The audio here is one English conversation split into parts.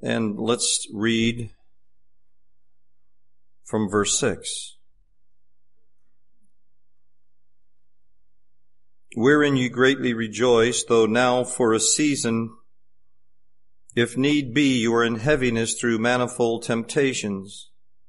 and let's read from verse 6. Wherein you greatly rejoice, though now for a season, if need be, you are in heaviness through manifold temptations,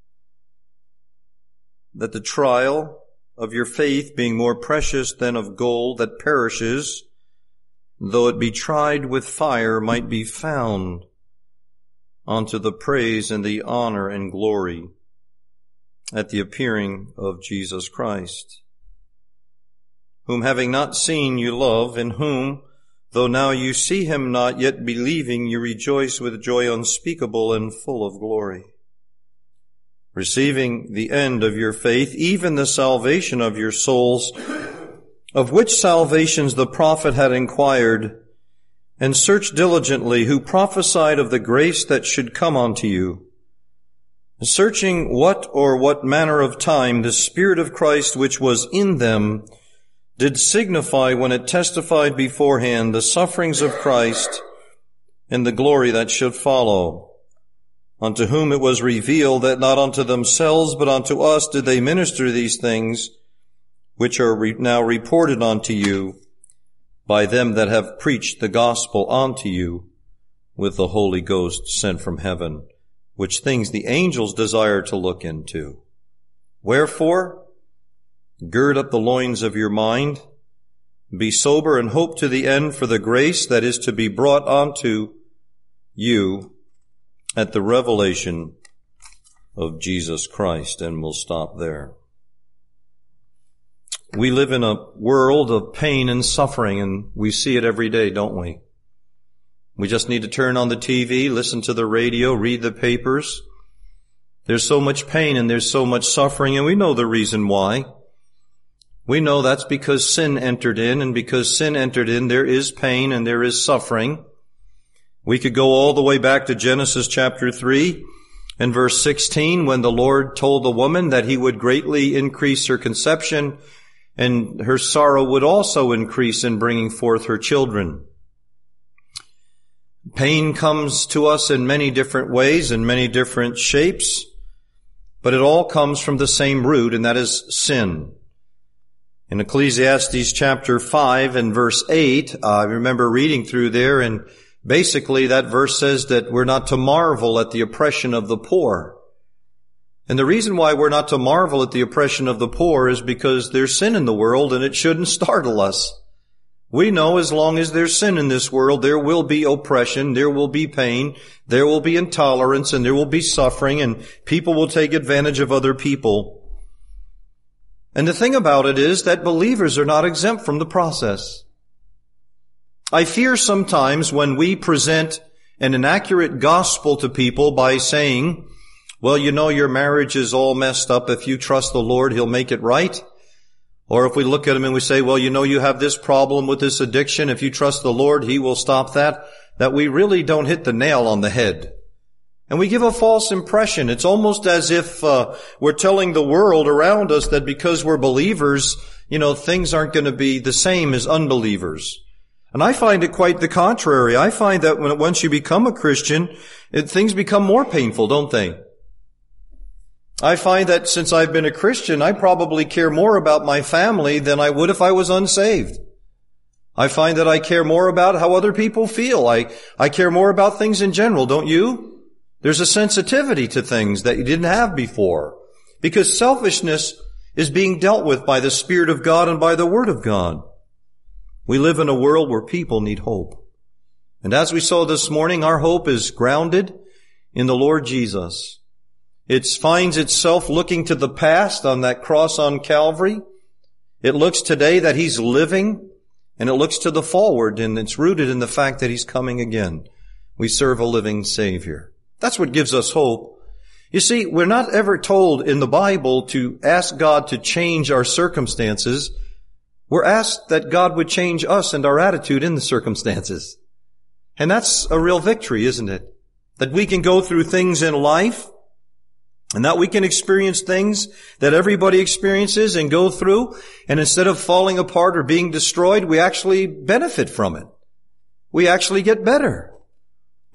that the trial of your faith, being more precious than of gold that perishes, though it be tried with fire, might be found unto the praise and the honor and glory at the appearing of Jesus Christ, whom having not seen you love, in whom, though now you see him not, yet believing you rejoice with joy unspeakable and full of glory, receiving the end of your faith, even the salvation of your souls, of which salvations the prophet had inquired, and searched diligently, who prophesied of the grace that should come unto you, searching what manner of time the Spirit of Christ which was in them did signify when it testified beforehand the sufferings of Christ and the glory that should follow, unto whom it was revealed that not unto themselves but unto us did they minister these things, which are now reported unto you by them that have preached the gospel unto you with the Holy Ghost sent from heaven, which things the angels desire to look into. Wherefore, gird up the loins of your mind, be sober, and hope to the end for the grace that is to be brought unto you at the revelation of Jesus Christ. And we'll stop there. We live in a world of pain and suffering, and we see it every day, don't we? We just need to turn on the TV, listen to the radio, read the papers. There's so much pain and there's so much suffering, and we know the reason why. We know that's because sin entered in, and because sin entered in, there is pain and there is suffering. We could go all the way back to Genesis chapter 3 and verse 16, when the Lord told the woman that he would greatly increase her conception, and her sorrow would also increase in bringing forth her children. Pain comes to us in many different ways, in many different shapes, but it all comes from the same root, and that is sin. In Ecclesiastes chapter 5 and verse 8, I remember reading through there, and basically that verse says that we're not to marvel at the oppression of the poor. And the reason why we're not to marvel at the oppression of the poor is because there's sin in the world, and it shouldn't startle us. We know as long as there's sin in this world, there will be oppression, there will be pain, there will be intolerance, and there will be suffering, and people will take advantage of other people. And the thing about it is that believers are not exempt from the process. I fear sometimes when we present an inaccurate gospel to people by saying, well, you know, your marriage is all messed up. If you trust the Lord, He'll make it right. Or if we look at them and we say, well, you know, you have this problem with this addiction. If you trust the Lord, He will stop that. That we really don't hit the nail on the head. And we give a false impression. It's almost as if we're telling the world around us that because we're believers, you know, things aren't going to be the same as unbelievers. And I find it quite the contrary. I find that once you become a Christian, things become more painful, don't they? I find that since I've been a Christian, I probably care more about my family than I would if I was unsaved. I find that I care more about how other people feel. I care more about things in general, don't you? There's a sensitivity to things that you didn't have before, because selfishness is being dealt with by the Spirit of God and by the Word of God. We live in a world where people need hope. And as we saw this morning, our hope is grounded in the Lord Jesus. It finds itself looking to the past on that cross on Calvary. It looks today that He's living, and it looks to the forward, and it's rooted in the fact that He's coming again. We serve a living Savior. That's what gives us hope. You see, we're not ever told in the Bible to ask God to change our circumstances. We're asked that God would change us and our attitude in the circumstances. And that's a real victory, isn't it? That we can go through things in life, and that we can experience things that everybody experiences and go through, and instead of falling apart or being destroyed, we actually benefit from it. We actually get better.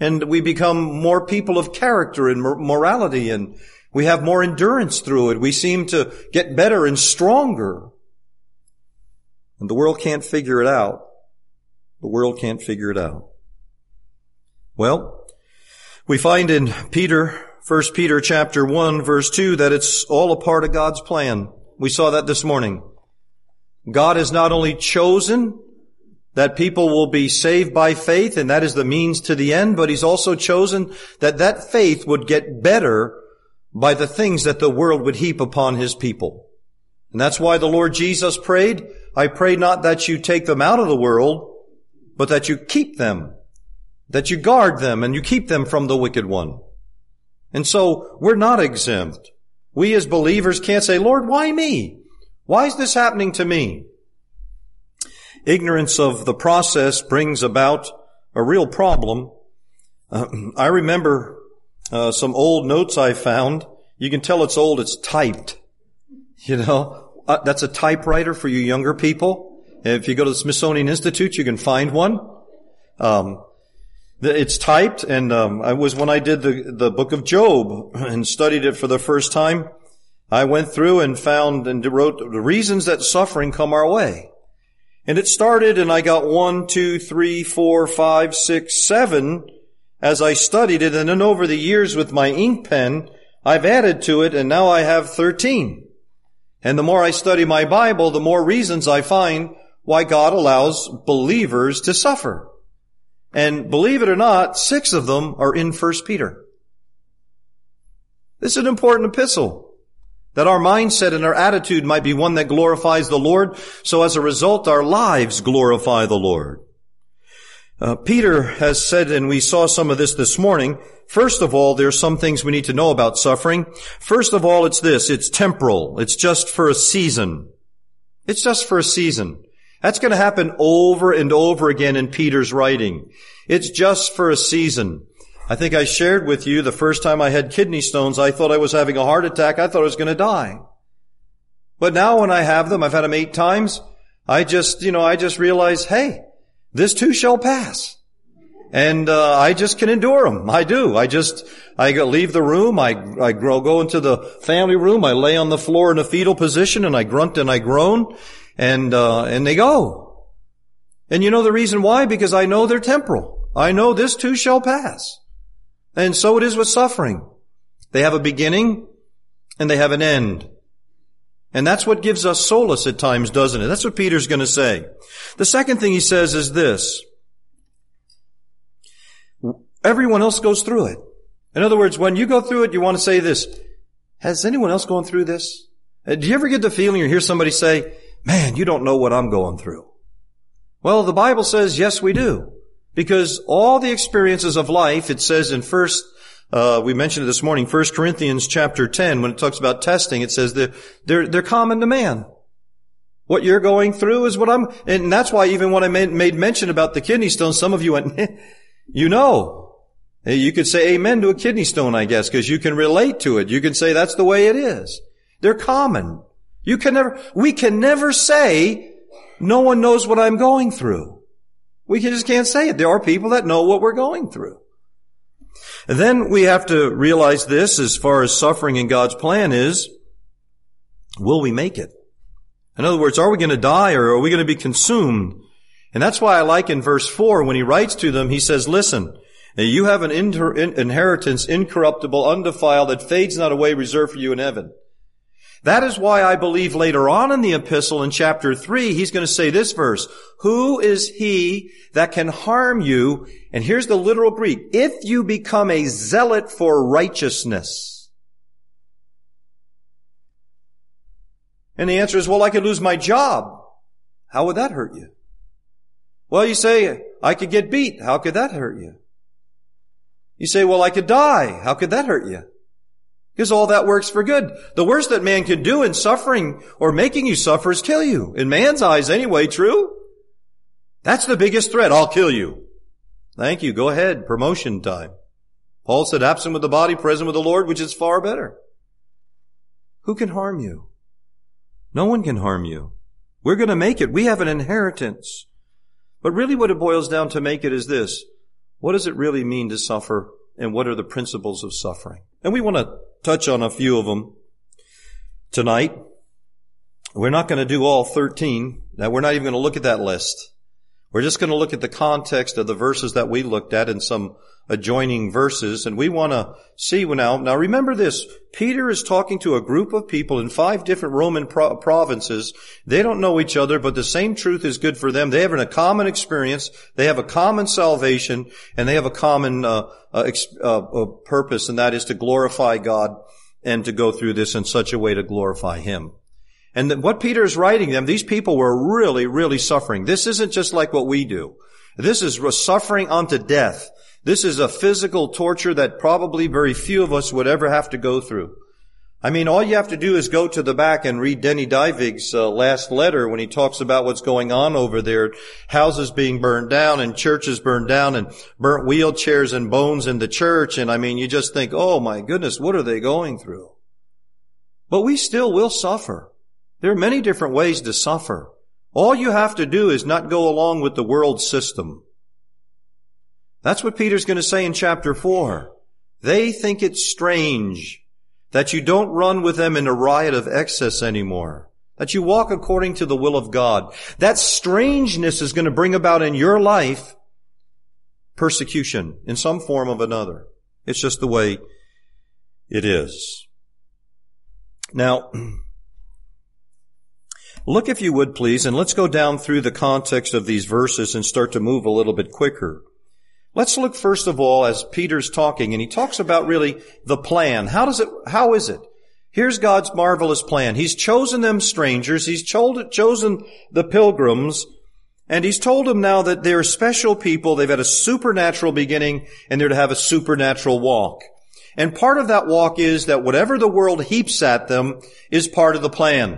And we become more people of character and morality, and we have more endurance through it. We seem to get better and stronger. And the world can't figure it out. The world can't figure it out. Well, we find in 1 Peter chapter 1, verse 2, that it's all a part of God's plan. We saw that this morning. God has not only chosen that people will be saved by faith, and that is the means to the end, but He's also chosen that that faith would get better by the things that the world would heap upon His people. And that's why the Lord Jesus prayed, I pray not that you take them out of the world, but that you keep them, that you guard them, and you keep them from the wicked one. And so, we're not exempt. We as believers can't say, Lord, why me? Why is this happening to me? Ignorance of the process brings about a real problem. I remember some old notes I found. You can tell it's old, it's typed. You know, that's a typewriter for you younger people. If you go to the Smithsonian Institute, you can find one. It's typed, and I was when I did the book of Job and studied it for the first time. I went through and found and wrote the reasons that suffering come our way. And it started, and I got 1, 2, 3, 4, 5, 6, 7 as I studied it. And then over the years with my ink pen, I've added to it, and now I have 13. And the more I study my Bible, the more reasons I find why God allows believers to suffer. And believe it or not, 6 of them are in 1 Peter. This is an important epistle. That our mindset and our attitude might be one that glorifies the Lord, so as a result our lives glorify the Lord. Peter has said, and we saw some of this morning, first of all, there's some things we need to know about suffering. First of all, it's this, it's temporal. It's just for a season. It's just for a season. That's going to happen over and over again in Peter's writing. It's just for a season. I think I shared with you the first time I had kidney stones, I thought I was having a heart attack. I thought I was going to die. But now when I have them, I've had them 8 times, I just realize, hey, this too shall pass. And I just can endure them. I do. I leave the room. I go into the family room. I lay on the floor in a fetal position, and I grunt and I groan, and they go. And you know the reason why? Because I know they're temporal. I know this too shall pass. And so it is with suffering. They have a beginning and they have an end. And that's what gives us solace at times, doesn't it? That's what Peter's going to say. The second thing he says is this. Everyone else goes through it. In other words, when you go through it, you want to say this. Has anyone else gone through this? Do you ever get the feeling or hear somebody say, man, you don't know what I'm going through? Well, the Bible says, yes, we do. Because all the experiences of life, it says in we mentioned it this morning, 1 Corinthians chapter 10, when it talks about testing, it says that they're common to man. What you're going through is and that's why even when I made mention about the kidney stone, some of you went, you know. You could say amen to a kidney stone, I guess, because you can relate to it. You can say that's the way it is. They're common. We can never say, no one knows what I'm going through. We just can't say it. There are people that know what we're going through. And then we have to realize this as far as suffering in God's plan is, will we make it? In other words, are we going to die or are we going to be consumed? And that's why I like in verse 4, when he writes to them, he says, listen, you have an inheritance incorruptible, undefiled, that fades not away, reserved for you in heaven. That is why I believe later on in the epistle in chapter 3, he's going to say this verse, who is he that can harm you? And here's the literal Greek, if you become a zealot for righteousness. And the answer is, well, I could lose my job. How would that hurt you? Well, you say, I could get beat. How could that hurt you? You say, well, I could die. How could that hurt you? Because all that works for good. The worst that man can do in suffering or making you suffer is kill you. In man's eyes anyway, true? That's the biggest threat. I'll kill you. Thank you. Go ahead. Promotion time. Paul said, absent with the body, present with the Lord, which is far better. Who can harm you? No one can harm you. We're going to make it. We have an inheritance. But really what it boils down to make it is this. What does it really mean to suffer, and what are the principles of suffering? And we want to touch on a few of them tonight. We're not going to do all 13. Now, we're not even going to look at that list. We're just going to look at the context of the verses that we looked at and some adjoining verses, and we want to see now. Now remember this, Peter is talking to a group of people in 5 different Roman provinces. They don't know each other, but the same truth is good for them. They have a common experience, they have a common salvation, and they have a common purpose, and that is to glorify God and to go through this in such a way to glorify Him. And what Peter is writing them, these people were really, really suffering. This isn't just like what we do. This is suffering unto death. This is a physical torture that probably very few of us would ever have to go through. I mean, all you have to do is go to the back and read Denny Dybvig's last letter when he talks about what's going on over there. Houses being burned down and churches burned down and burnt wheelchairs and bones in the church. And I mean, you just think, oh my goodness, what are they going through? But we still will suffer. There are many different ways to suffer. All you have to do is not go along with the world system. That's what Peter's going to say in chapter 4. They think it's strange that you don't run with them in a riot of excess anymore, that you walk according to the will of God. That strangeness is going to bring about in your life persecution in some form of another. It's just the way it is. Now, look, if you would, please, and let's go down through the context of these verses and start to move a little bit quicker. Let's look first of all as Peter's talking, and he talks about really the plan. How is it? Here's God's marvelous plan. He's chosen them strangers. He's chosen the pilgrims, and He's told them now that they're special people. They've had a supernatural beginning, and they're to have a supernatural walk. And part of that walk is that whatever the world heaps at them is part of the plan.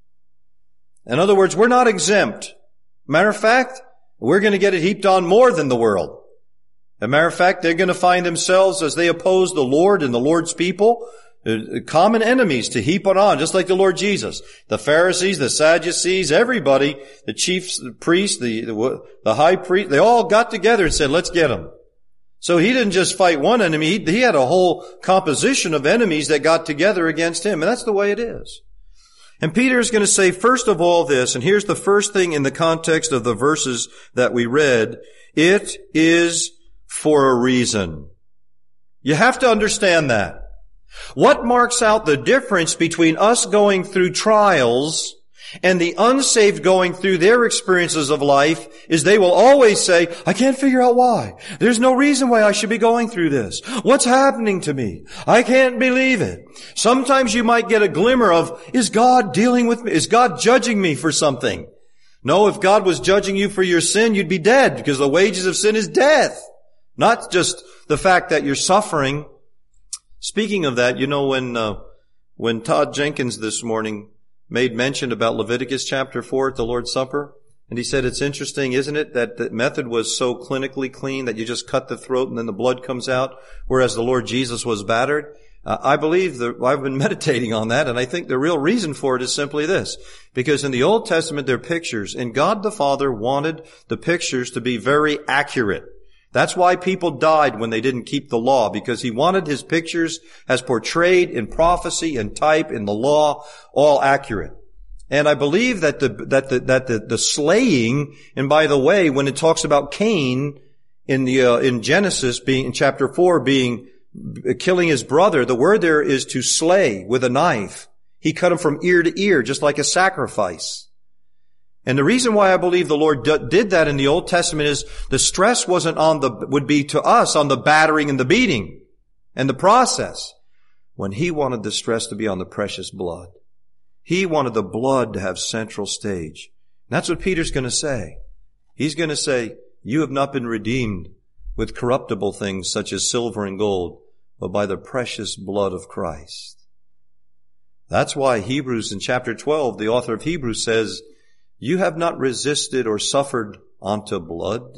In other words, we're not exempt. Matter of fact, we're going to get it heaped on more than the world. As a matter of fact, they're going to find themselves, as they oppose the Lord and the Lord's people, common enemies to heap it on, just like the Lord Jesus. The Pharisees, the Sadducees, everybody, the chiefs, the priests, the high priest, they all got together and said, let's get him. So He didn't just fight one enemy, He had a whole composition of enemies that got together against Him, and that's the way it is. And Peter is going to say, first of all, this, and here's the first thing in the context of the verses that we read, it is for a reason. You have to understand that. What marks out the difference between us going through trials and the unsaved going through their experiences of life is they will always say, I can't figure out why. There's no reason why I should be going through this. What's happening to me? I can't believe it. Sometimes you might get a glimmer of, is God dealing with me? Is God judging me for something? No, if God was judging you for your sin, you'd be dead, because the wages of sin is death. Not just the fact that you're suffering. Speaking of that, you know, when Todd Jenkins this morning made mention about Leviticus chapter 4 at the Lord's Supper, and he said, it's interesting, isn't it, that the method was so clinically clean that you just cut the throat and then the blood comes out, whereas the Lord Jesus was battered? I believe that I've been meditating on that, and I think the real reason for it is simply this. Because in the Old Testament, there are pictures, and God the Father wanted the pictures to be very accurate. That's why people died when they didn't keep the law, because He wanted His pictures as portrayed in prophecy and type in the law, all accurate. And I believe that the slaying, and by the way, when it talks about Cain in Genesis in chapter 4 killing his brother, the word there is to slay with a knife. He cut him from ear to ear, just like a sacrifice. And the reason why I believe the Lord did that in the Old Testament is the stress would be to us on the battering and the beating and the process, when He wanted the stress to be on the precious blood. He wanted the blood to have central stage. And that's what Peter's going to say. He's going to say, you have not been redeemed with corruptible things such as silver and gold, but by the precious blood of Christ. That's why Hebrews in chapter 12, the author of Hebrews says, you have not resisted or suffered unto blood.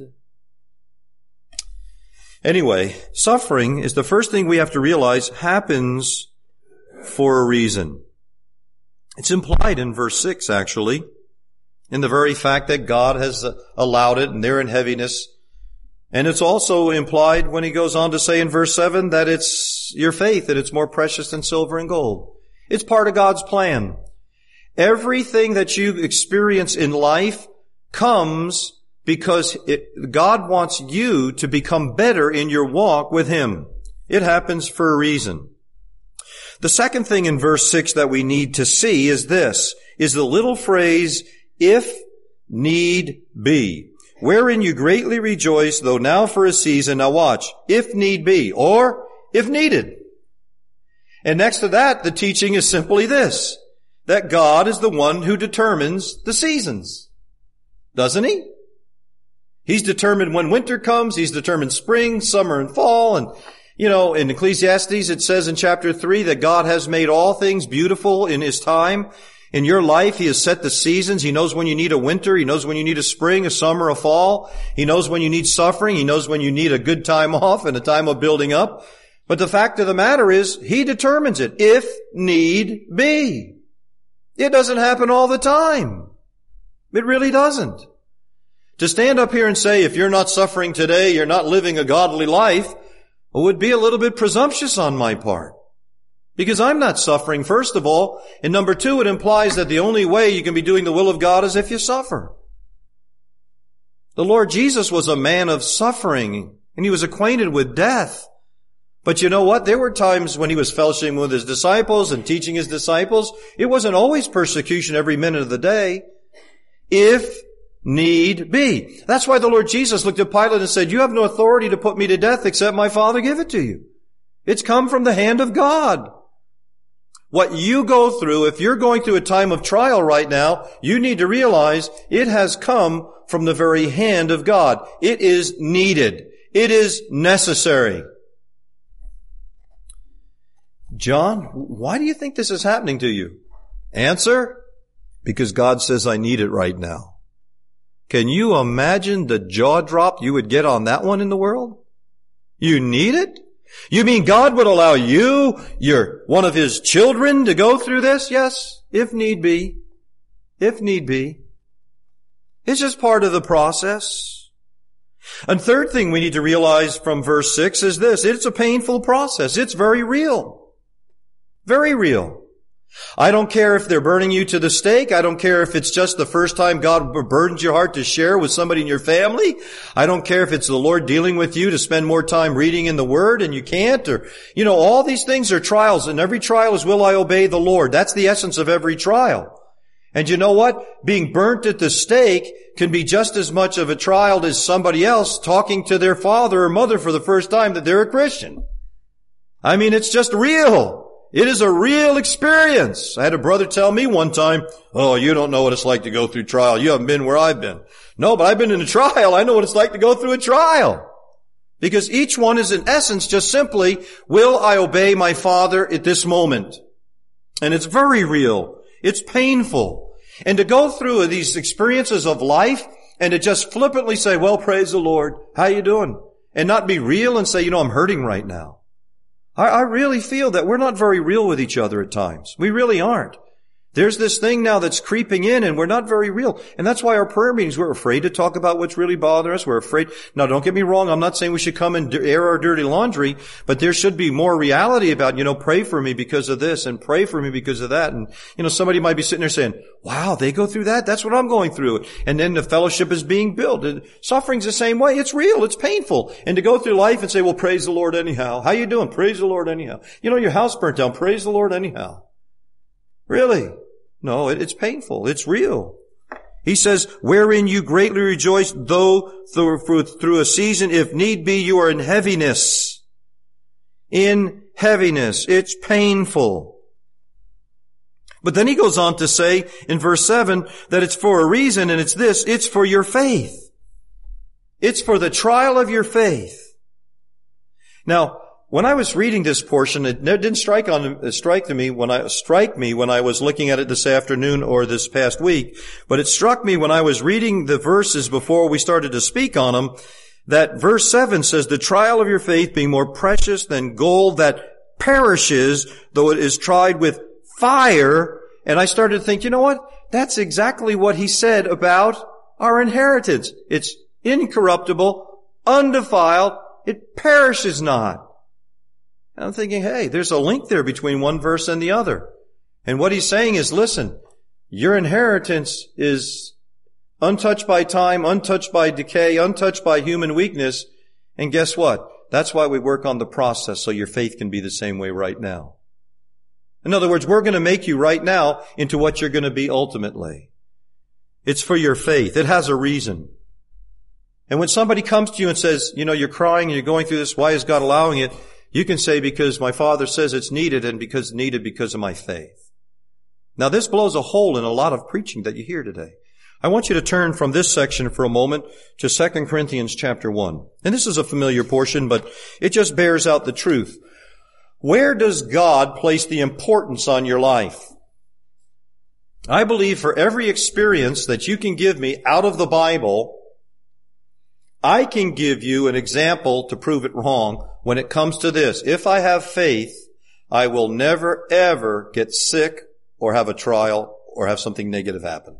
Anyway, suffering is the first thing we have to realize happens for a reason. It's implied in verse 6, actually, in the very fact that God has allowed it, and they're in heaviness. And it's also implied when he goes on to say in verse 7 that it's your faith, that it's more precious than silver and gold. It's part of God's plan. Everything that you experience in life comes because God wants you to become better in your walk with Him. It happens for a reason. The second thing in verse 6 that we need to see is this, is the little phrase, if need be, wherein you greatly rejoice, though now for a season. Now watch, if need be, or if needed. And next to that, the teaching is simply this, that God is the one who determines the seasons. Doesn't He? He's determined when winter comes. He's determined spring, summer, and fall. And, in Ecclesiastes, it says in chapter 3 that God has made all things beautiful in His time. In your life, He has set the seasons. He knows when you need a winter. He knows when you need a spring, a summer, a fall. He knows when you need suffering. He knows when you need a good time off and a time of building up. But the fact of the matter is, He determines it, if need be. It doesn't happen all the time. It really doesn't. To stand up here and say, if you're not suffering today, you're not living a godly life, would be a little bit presumptuous on my part. Because I'm not suffering, first of all. And number two, it implies that the only way you can be doing the will of God is if you suffer. The Lord Jesus was a man of suffering, and He was acquainted with death. But you know what? There were times when He was fellowshipping with His disciples and teaching His disciples. It wasn't always persecution every minute of the day. If need be. That's why the Lord Jesus looked at Pilate and said, you have no authority to put me to death except my Father give it to you. It's come from the hand of God. What you go through, if you're going through a time of trial right now, you need to realize it has come from the very hand of God. It is needed. It is necessary. John, why do you think this is happening to you? Answer, because God says I need it right now. Can you imagine the jaw drop you would get on that one in the world? You need it? You mean God would allow you, you're one of His children, to go through this? Yes, if need be. If need be. It's just part of the process. And third thing we need to realize from verse 6 is this. It's a painful process. It's very real. Very real. I don't care if they're burning you to the stake. I don't care if it's just the first time God burdens your heart to share with somebody in your family. I don't care if it's the Lord dealing with you to spend more time reading in the Word and you can't, or, all these things are trials, and every trial is, will I obey the Lord? That's the essence of every trial. And you know what? Being burnt at the stake can be just as much of a trial as somebody else talking to their father or mother for the first time that they're a Christian. I mean, it's just real. It is a real experience. I had a brother tell me one time, oh, you don't know what it's like to go through trial. You haven't been where I've been. No, but I've been in a trial. I know what it's like to go through a trial. Because each one is in essence just simply, will I obey my Father at this moment? And it's very real. It's painful. And to go through these experiences of life and to just flippantly say, well, praise the Lord. How you doing? And not be real and say, I'm hurting right now. I really feel that we're not very real with each other at times. We really aren't. There's this thing now that's creeping in, and we're not very real. And that's why our prayer meetings, we're afraid to talk about what's really bothering us. We're afraid. Now, don't get me wrong. I'm not saying we should come and air our dirty laundry, but there should be more reality about, pray for me because of this and pray for me because of that. And, somebody might be sitting there saying, wow, they go through that? That's what I'm going through. And then the fellowship is being built. And suffering's the same way. It's real. It's painful. And to go through life and say, well, praise the Lord anyhow. How you doing? Praise the Lord anyhow. Your house burnt down. Praise the Lord anyhow. Really? No, it's painful. It's real. He says, wherein you greatly rejoice, though through a season, if need be, you are in heaviness. In heaviness. It's painful. But then he goes on to say in verse 7 that it's for a reason, and it's this, it's for your faith. It's for the trial of your faith. Now, when I was reading this portion, it didn't strike me when I was looking at it this afternoon or this past week, but it struck me when I was reading the verses before we started to speak on them, that verse 7 says, the trial of your faith being more precious than gold that perishes, though it is tried with fire. And I started to think, you know what? That's exactly what he said about our inheritance. It's incorruptible, undefiled, it perishes not. And I'm thinking, hey, there's a link there between one verse and the other. And what he's saying is, listen, your inheritance is untouched by time, untouched by decay, untouched by human weakness. And guess what? That's why we work on the process, so your faith can be the same way right now. In other words, we're going to make you right now into what you're going to be ultimately. It's for your faith. It has a reason. And when somebody comes to you and says, you're crying and you're going through this, why is God allowing it? You can say, because my Father says it's needed, and because of my faith. Now this blows a hole in a lot of preaching that you hear today. I want you to turn from this section for a moment to 2 Corinthians chapter 1. And this is a familiar portion, but it just bears out the truth. Where does God place the importance on your life? I believe for every experience that you can give me out of the Bible, I can give you an example to prove it wrong when it comes to this. If I have faith, I will never, ever get sick or have a trial or have something negative happen.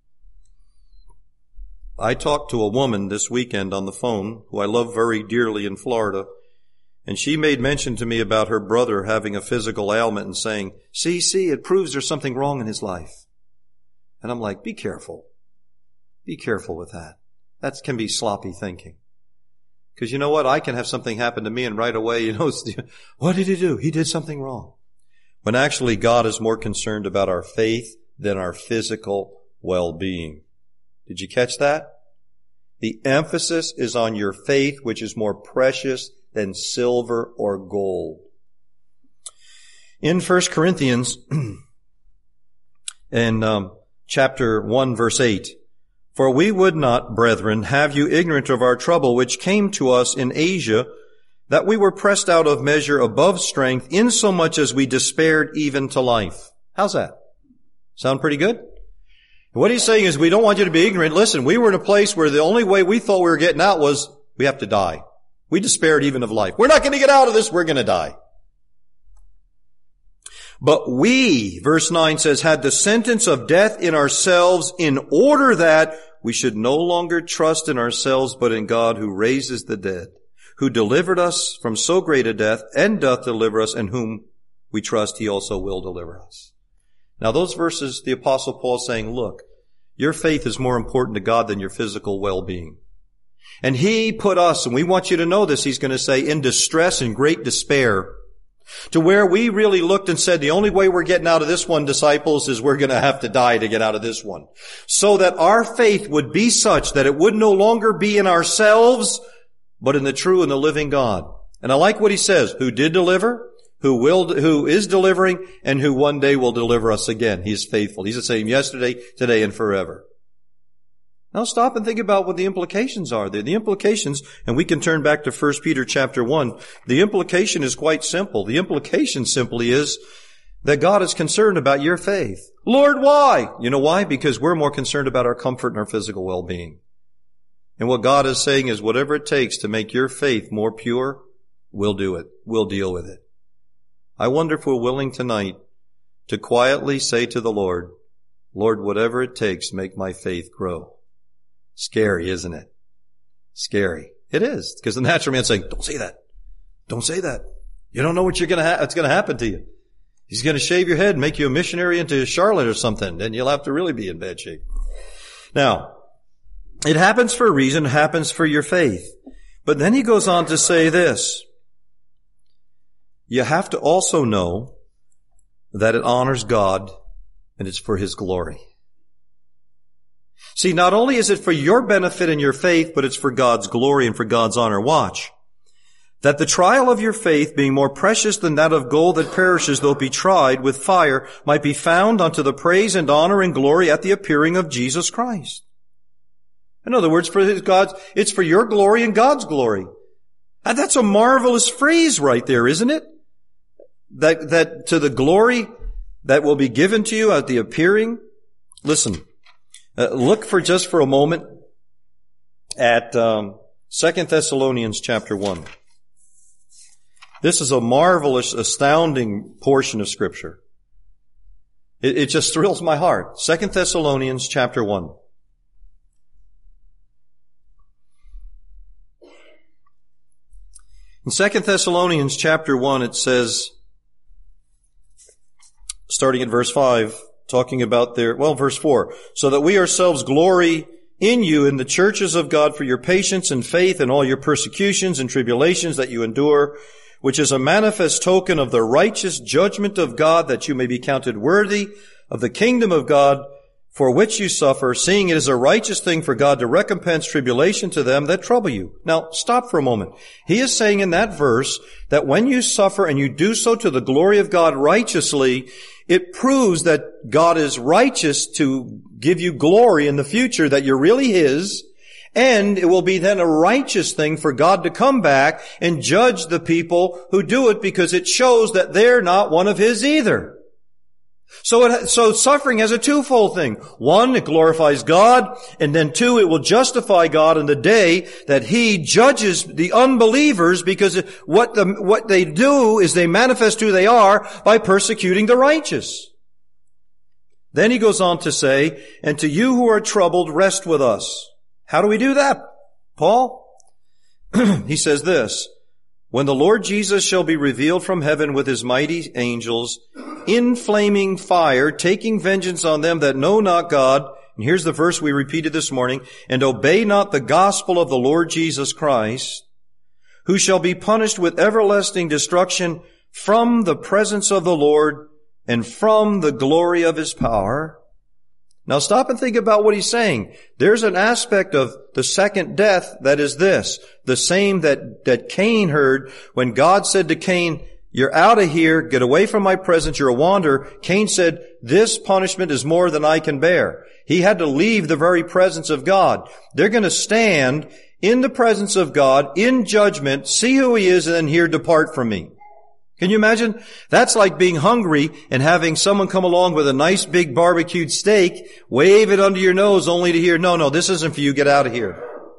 I talked to a woman this weekend on the phone who I love very dearly in Florida, and she made mention to me about her brother having a physical ailment and saying, see, it proves there's something wrong in his life. And I'm like, be careful. Be careful with that. That can be sloppy thinking. Because you know what? I can have something happen to me and right away, what did he do? He did something wrong. When actually God is more concerned about our faith than our physical well-being. Did you catch that? The emphasis is on your faith, which is more precious than silver or gold. In 1 Corinthians, in chapter 1, verse 8, for we would not, brethren, have you ignorant of our trouble which came to us in Asia, that we were pressed out of measure above strength, insomuch as we despaired even to life. How's that? Sound pretty good? What he's saying is we don't want you to be ignorant. Listen, we were in a place where the only way we thought we were getting out was we have to die. We despaired even of life. We're not going to get out of this. We're going to die. But we, verse 9 says, had the sentence of death in ourselves in order that we should no longer trust in ourselves, but in God who raises the dead, who delivered us from so great a death and doth deliver us, and whom we trust he also will deliver us. Now those verses, the Apostle Paul is saying, look, your faith is more important to God than your physical well-being. And he put us, and we want you to know this, he's going to say, in distress and great despair, to where we really looked and said, the only way we're getting out of this one, disciples, is we're going to have to die to get out of this one. So that our faith would be such that it would no longer be in ourselves, but in the true and the living God. And I like what he says, who did deliver, who is delivering, and who one day will deliver us again. He is faithful. He's the same yesterday, today, and forever. Now stop and think about what the implications are there. The implications, and we can turn back to 1 Peter chapter 1. The implication is quite simple. The implication simply is that God is concerned about your faith. Lord, why? You know why? Because we're more concerned about our comfort and our physical well-being. And what God is saying is whatever it takes to make your faith more pure, we'll do it. We'll deal with it. I wonder if we're willing tonight to quietly say to the Lord, Lord, whatever it takes, make my faith grow. Scary, isn't it? Scary. It is. Because the natural man's saying, don't say that. Don't say that. You don't know what it's going to happen to you. He's going to shave your head and make you a missionary into Charlotte or something. Then you'll have to really be in bad shape. Now, it happens for a reason, it happens for your faith. But then he goes on to say this. You have to also know that it honors God and it's for his glory. See, not only is it for your benefit and your faith, but it's for God's glory and for God's honor. Watch. That the trial of your faith, being more precious than that of gold that perishes, though it be tried with fire, might be found unto the praise and honor and glory at the appearing of Jesus Christ. In other words, it's for your glory and God's glory. And that's a marvelous phrase right there, isn't it? That to the glory that will be given to you at the appearing. Listen, look for just for a moment at 2 Thessalonians chapter 1. This is a marvelous, astounding portion of Scripture. It just thrills my heart. 2 Thessalonians chapter 1. In 2 Thessalonians chapter 1, it says, starting at verse 5, talking about verse 4, so that we ourselves glory in you in the churches of God for your patience and faith and all your persecutions and tribulations that you endure, which is a manifest token of the righteous judgment of God, that you may be counted worthy of the kingdom of God, for which you suffer, seeing it is a righteous thing for God to recompense tribulation to them that trouble you. Now, stop for a moment. He is saying in that verse that when you suffer and you do so to the glory of God righteously, it proves that God is righteous to give you glory in the future, that you're really His, and it will be then a righteous thing for God to come back and judge the people who do it, because it shows that they're not one of His either. So suffering has a twofold thing. One, it glorifies God, and then two, it will justify God in the day that He judges the unbelievers, because what they do is they manifest who they are by persecuting the righteous. Then he goes on to say, and to you who are troubled, rest with us. How do we do that, Paul? He says this, when the Lord Jesus shall be revealed from heaven with His mighty angels, in flaming fire, taking vengeance on them that know not God. And here's the verse we repeated this morning, and obey not the gospel of the Lord Jesus Christ, who shall be punished with everlasting destruction from the presence of the Lord and from the glory of His power. Now stop and think about what he's saying. There's an aspect of the second death that is this, the same that Cain heard when God said to Cain, you're out of here, get away from my presence, you're a wanderer. Cain said, this punishment is more than I can bear. He had to leave the very presence of God. They're going to stand in the presence of God, in judgment, see who He is, and then hear, depart from me. Can you imagine? That's like being hungry and having someone come along with a nice big barbecued steak, wave it under your nose only to hear, no, this isn't for you, get out of here.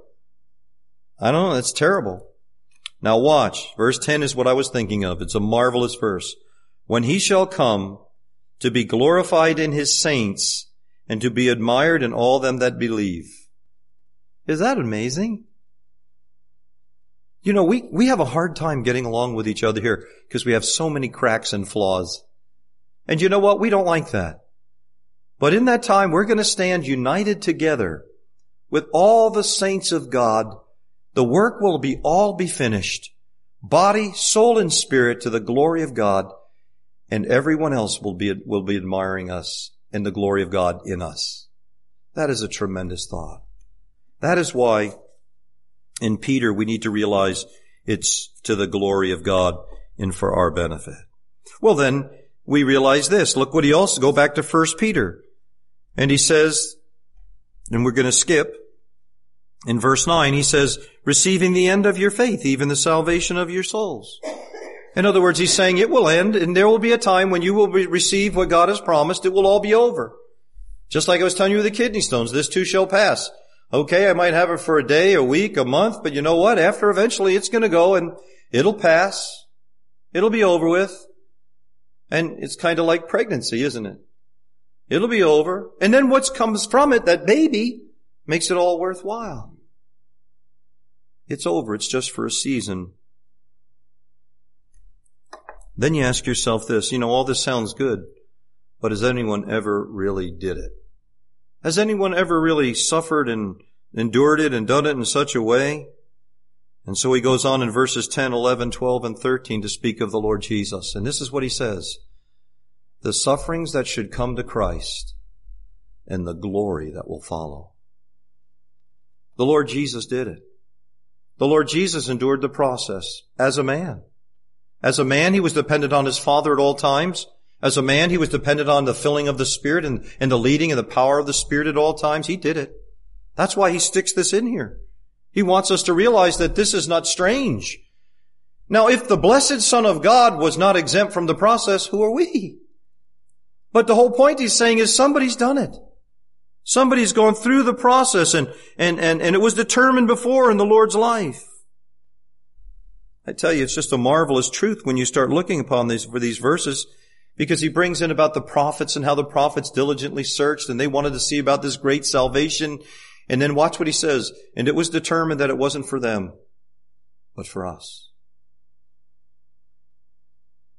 I don't know, that's terrible. Now watch, verse 10 is what I was thinking of. It's a marvelous verse. When He shall come to be glorified in His saints and to be admired in all them that believe. Is that amazing? You know, we have a hard time getting along with each other here because we have so many cracks and flaws. And you know what? We don't like that. But in that time, we're going to stand united together with all the saints of God. The work will all be finished. Body, soul, and spirit to the glory of God. And everyone else will be admiring us and the glory of God in us. That is a tremendous thought. That is why in Peter, we need to realize it's to the glory of God and for our benefit. Well, then, we realize this. Look what he also, go back to 1 Peter. And he says, and we're going to skip, in verse 9, he says, receiving the end of your faith, even the salvation of your souls. In other words, he's saying it will end, and there will be a time when you will receive what God has promised. It will all be over. Just like I was telling you with the kidney stones, this too shall pass. Okay, I might have it for a day, a week, a month, but you know what? After eventually it's going to go and it'll pass. It'll be over with. And it's kind of like pregnancy, isn't it? It'll be over. And then what comes from it, that baby, makes it all worthwhile. It's over. It's just for a season. Then you ask yourself this, all this sounds good, but has anyone ever really did it? Has anyone ever really suffered and endured it and done it in such a way? And so he goes on in verses 10, 11, 12, and 13 to speak of the Lord Jesus. And this is what he says. The sufferings that should come to Christ and the glory that will follow. The Lord Jesus did it. The Lord Jesus endured the process as a man. As a man, he was dependent on his Father at all times. As a man, he was dependent on the filling of the Spirit and the leading and the power of the Spirit at all times. He did it. That's why he sticks this in here. He wants us to realize that this is not strange. Now, if the blessed Son of God was not exempt from the process, who are we? But the whole point he's saying is somebody's done it. Somebody's gone through the process and it was determined before in the Lord's life. I tell you, it's just a marvelous truth when you start looking upon these verses. Because he brings in about the prophets and how the prophets diligently searched and they wanted to see about this great salvation. And then watch what he says. And it was determined that it wasn't for them, but for us.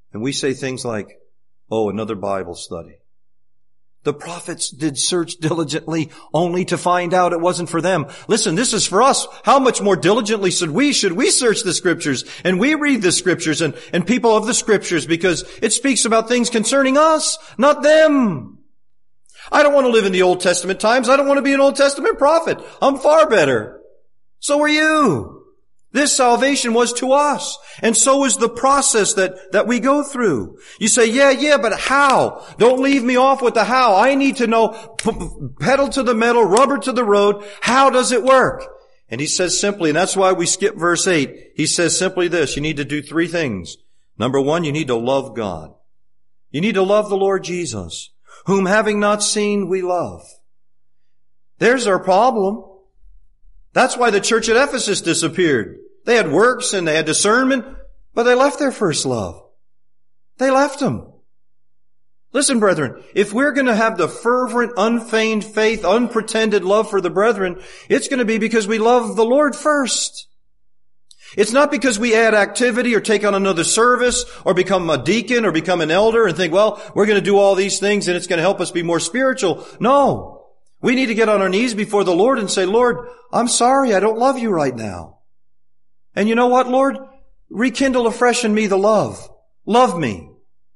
And we say things like, oh, another Bible study. The prophets did search diligently only to find out it wasn't for them. Listen, this is for us. How much more diligently should we search the Scriptures and we read the Scriptures and people of the Scriptures, because it speaks about things concerning us, not them. I don't want to live in the Old Testament times. I don't want to be an Old Testament prophet. I'm far better. So are you. This salvation was to us. And so is the process that we go through. You say, yeah, but how? Don't leave me off with the how. I need to know, pedal to the metal, rubber to the road. How does it work? And he says simply, and that's why we skip verse 8. He says simply this: you need to do three things. Number one, you need to love God. You need to love the Lord Jesus, whom having not seen, we love. There's our problem. That's why the church at Ephesus disappeared. They had works and they had discernment, but they left their first love. They left them. Listen, brethren, if we're going to have the fervent, unfeigned faith, unpretended love for the brethren, it's going to be because we love the Lord first. It's not because we add activity or take on another service or become a deacon or become an elder and think, well, we're going to do all these things and it's going to help us be more spiritual. No. We need to get on our knees before the Lord and say, Lord, I'm sorry, I don't love you right now. And you know what, Lord? Rekindle afresh in me the love. Love me.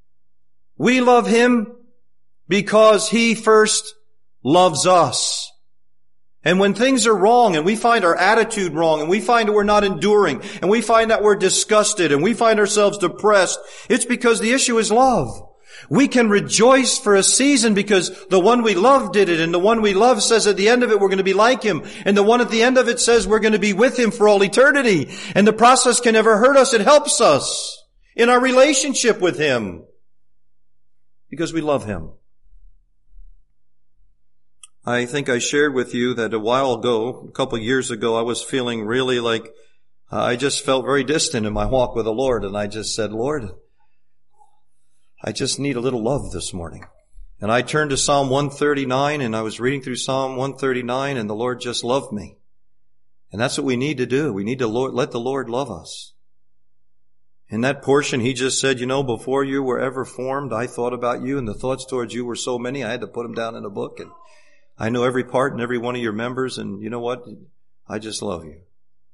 We love Him because He first loves us. And when things are wrong and we find our attitude wrong and we find that we're not enduring and we find that we're disgusted and we find ourselves depressed, it's because the issue is love. We can rejoice for a season because the one we love did it, and the one we love says at the end of it we're going to be like Him, and the one at the end of it says we're going to be with Him for all eternity. And the process can never hurt us. It helps us in our relationship with Him because we love Him. I think I shared with you that a while ago, a couple of years ago, I was feeling really like I just felt very distant in my walk with the Lord, and I just said, Lord, I just need a little love this morning. And I turned to Psalm 139, and I was reading through Psalm 139, and the Lord just loved me. And that's what we need to do. We need to let the Lord love us. In that portion, He just said, you know, before you were ever formed, I thought about you, and the thoughts towards you were so many, I had to put them down in a book. And I know every part and every one of your members, and you know what? I just love you.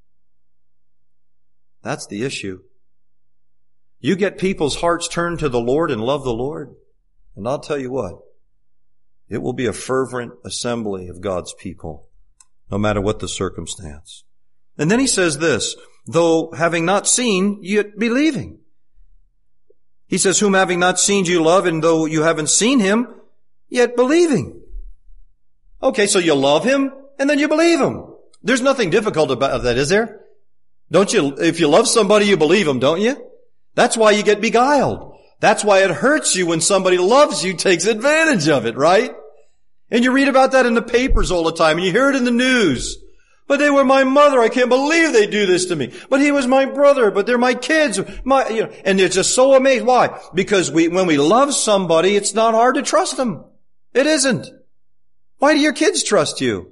That's the issue. You get people's hearts turned to the Lord and love the Lord, and I'll tell you what, it will be a fervent assembly of God's people, no matter what the circumstance. And then he says this, though having not seen, yet believing. He says, whom having not seen you love, and though you haven't seen Him, yet believing. Okay, so you love Him, and then you believe Him. There's nothing difficult about that, is there? Don't you, if you love somebody, you believe them, don't you? That's why you get beguiled. That's why it hurts you when somebody loves you, takes advantage of it, right? And you read about that in the papers all the time, and you hear it in the news. But they were my mother. I can't believe they do this to me. But he was my brother. But they're my kids. And they're just so amazed. Why? Because when we love somebody, it's not hard to trust them. It isn't. Why do your kids trust you?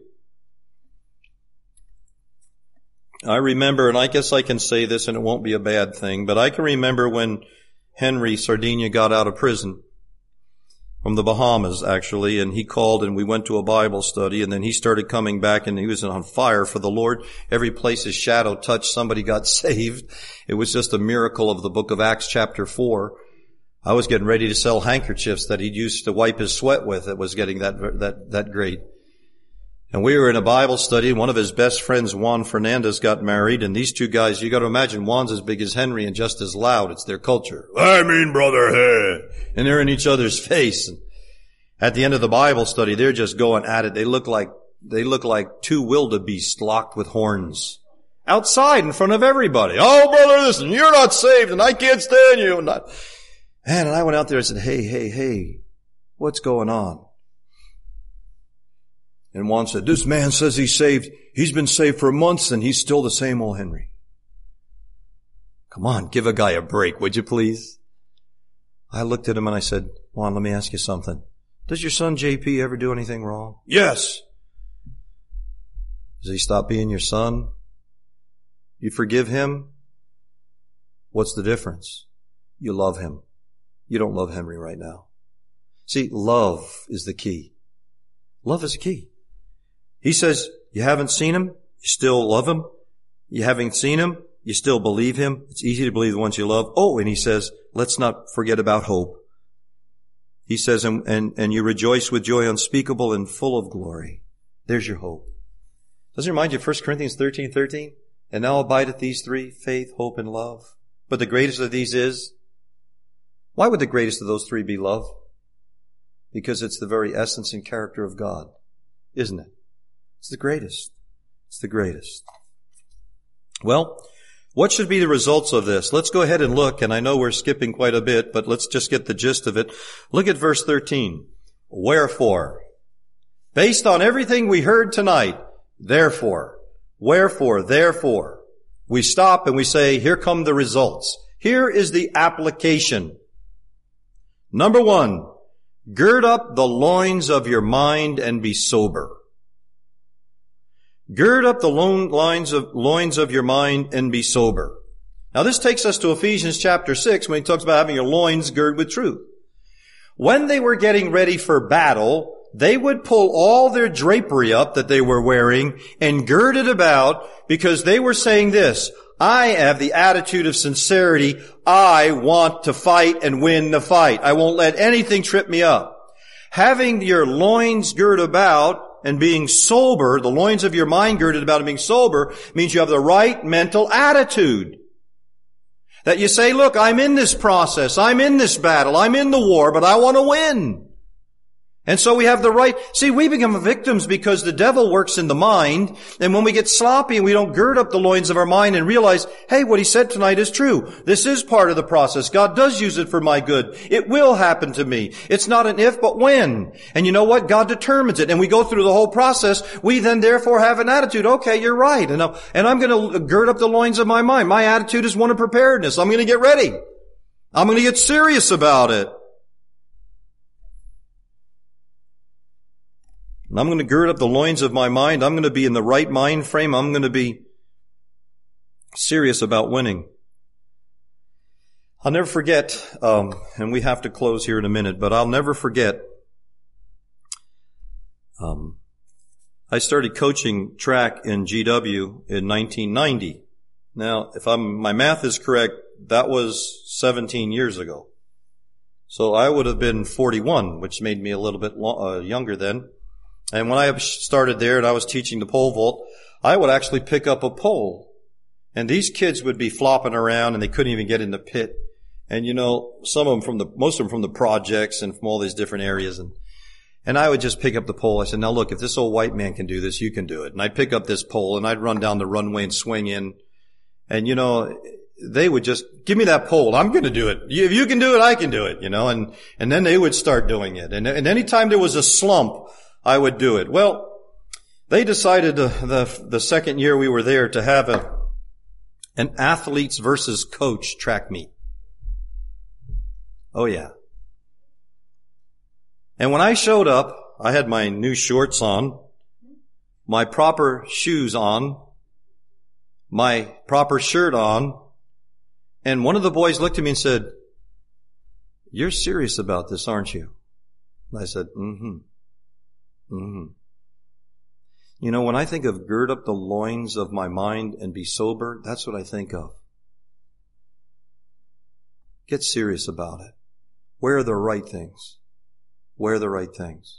I remember, and I guess I can say this and it won't be a bad thing, but I can remember when Henry Sardinia got out of prison from the Bahamas, actually, and he called and we went to a Bible study, and then he started coming back and he was on fire for the Lord. Every place his shadow touched, somebody got saved. It was just a miracle of the book of Acts chapter 4. I was getting ready to sell handkerchiefs that he'd used to wipe his sweat with. It was getting that great. And we were in a Bible study, and one of his best friends, Juan Fernandez, got married, and these two guys, you got to imagine, Juan's as big as Henry and just as loud. It's their culture. I mean, brother, hey. And they're in each other's face. And at the end of the Bible study, they're just going at it. They look like two wildebeests locked with horns. Outside in front of everybody. Oh, brother, listen, you're not saved, and I can't stand you. And I went out there and said, hey, what's going on? And Juan said, this man says he's saved. He's been saved for months and he's still the same old Henry. Come on, give a guy a break, would you please? I looked at him and I said, Juan, let me ask you something. Does your son JP ever do anything wrong? Yes. Does he stop being your son? You forgive him? What's the difference? You love him. you don't love Henry right now. See, love is the key. Love is the key. He says, you haven't seen him, you still love him. You haven't seen him, you still believe him. It's easy to believe the ones you love. Oh, and he says, let's not forget about hope. He says, and you rejoice with joy unspeakable and full of glory. There's your hope. Doesn't it remind you of 1 Corinthians 13:13? And now abideth these three, faith, hope, and love. But the greatest of these is, why would the greatest of those three be love? Because it's the very essence and character of God, isn't it? It's the greatest. It's the greatest. Well, what should be the results of this? Let's go ahead and look, and I know we're skipping quite a bit, but let's just get the gist of it. Look at verse 13. Wherefore, based on everything we heard tonight, therefore, wherefore, therefore, we stop and we say, here come the results. Here is the application. Number 1, gird up the loins of your mind and be sober. Gird up the loins of your mind and be sober. Now this takes us to Ephesians chapter 6 when he talks about having your loins girded with truth. When they were getting ready for battle, they would pull all their drapery up that they were wearing and gird it about because they were saying this, I have the attitude of sincerity. I want to fight and win the fight. I won't let anything trip me up. Having your loins girded about and being sober, the loins of your mind girded about and being sober, means you have the right mental attitude. That you say, look, I'm in this process, I'm in this battle, I'm in the war, but I want to win. And so we have the right, see, we become victims because the devil works in the mind, and when we get sloppy and we don't gird up the loins of our mind and realize, hey, what he said tonight is true. This is part of the process. God does use it for my good. It will happen to me. It's not an if, but when. And you know what? God determines it. And we go through the whole process. We then therefore have an attitude. Okay, you're right. And I'm going to gird up the loins of my mind. My attitude is one of preparedness. I'm going to get ready. I'm going to get serious about it. And I'm going to gird up the loins of my mind. I'm going to be in the right mind frame. I'm going to be serious about winning. I'll never forget, and we have to close here in a minute, but I'll never forget, I started coaching track in GW in 1990. Now, if my math is correct, that was 17 years ago. So I would have been 41, which made me a little bit younger then. And when I started there and I was teaching the pole vault, I would actually pick up a pole. And these kids would be flopping around and they couldn't even get in the pit. And you know, most of them from the projects and from all these different areas. And I would just pick up the pole. I said, now look, if this old white man can do this, you can do it. And I'd pick up this pole and I'd run down the runway and swing in. And you know, they would just, give me that pole. I'm going to do it. If you can do it, I can do it, you know. And then they would start doing it. And any time there was a slump, I would do it. Well, they decided the second year we were there to have an athletes versus coach track meet. Oh yeah. And when I showed up, I had my new shorts on, my proper shoes on, my proper shirt on, and one of the boys looked at me and said, "You're serious about this, aren't you?" And I said, "Mm-hmm. Mm-hmm." You know, when I think of gird up the loins of my mind and be sober, that's what I think of. Get serious about it. Wear the right things. Wear the right things.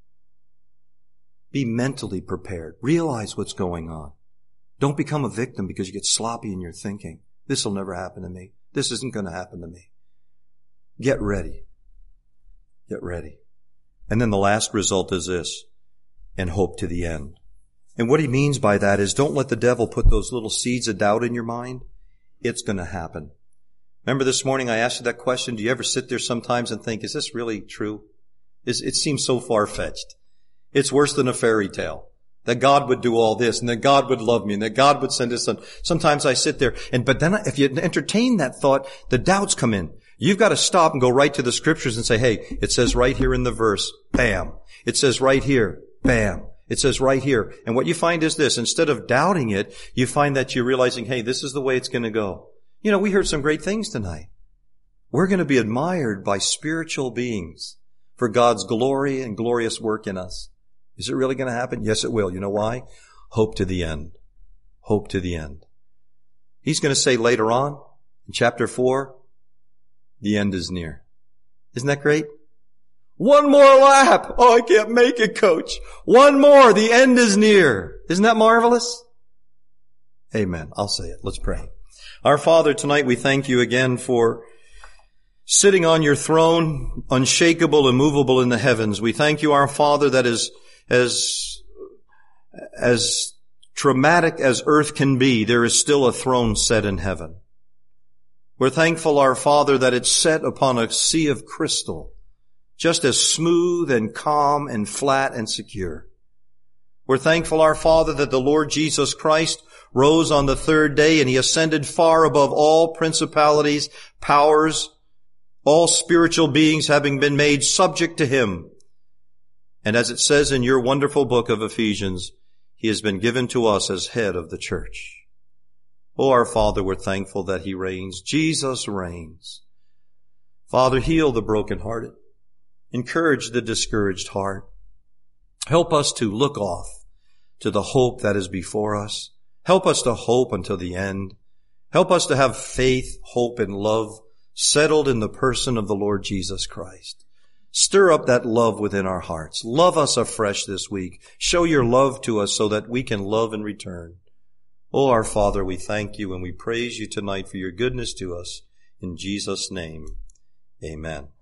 Be mentally prepared. Realize what's going on. Don't become a victim because you get sloppy in your thinking. This will never happen to me. This isn't going to happen to me. Get ready. Get ready. And then the last result is this, and hope to the end. And what he means by that is don't let the devil put those little seeds of doubt in your mind. It's going to happen. Remember this morning I asked you that question. Do you ever sit there sometimes and think, is this really true? It seems so far-fetched. It's worse than a fairy tale. That God would do all this, and that God would love me, and that God would send his son. Sometimes I sit there, but then if you entertain that thought, the doubts come in. You've got to stop and go right to the scriptures and say, hey, it says right here in the verse, bam. It says right here, bam. It says right here. And what you find is this, instead of doubting it, you find that you're realizing, hey, this is the way it's going to go. You know, we heard some great things tonight. We're going to be admired by spiritual beings for God's glory and glorious work in us. Is it really going to happen? Yes, it will. You know why? Hope to the end. Hope to the end. He's going to say later on in chapter 4, the end is near. Isn't that great? One more lap. Oh, I can't make it, coach. One more. The end is near. Isn't that marvelous? Amen. I'll say it. Let's pray. Our Father, tonight we thank you again for sitting on your throne, unshakable, immovable in the heavens. We thank you, our Father, that as traumatic as earth can be, there is still a throne set in heaven. We're thankful, our Father, that it's set upon a sea of crystal, just as smooth and calm and flat and secure. We're thankful, our Father, that the Lord Jesus Christ rose on the third day and he ascended far above all principalities, powers, all spiritual beings having been made subject to him. And as it says in your wonderful book of Ephesians, he has been given to us as head of the church. Oh, our Father, we're thankful that he reigns. Jesus reigns. Father, heal the brokenhearted. Encourage the discouraged heart. Help us to look off to the hope that is before us. Help us to hope until the end. Help us to have faith, hope, and love settled in the person of the Lord Jesus Christ. Stir up that love within our hearts. Love us afresh this week. Show your love to us so that we can love in return. Oh, our Father, we thank you and we praise you tonight for your goodness to us. In Jesus' name, amen.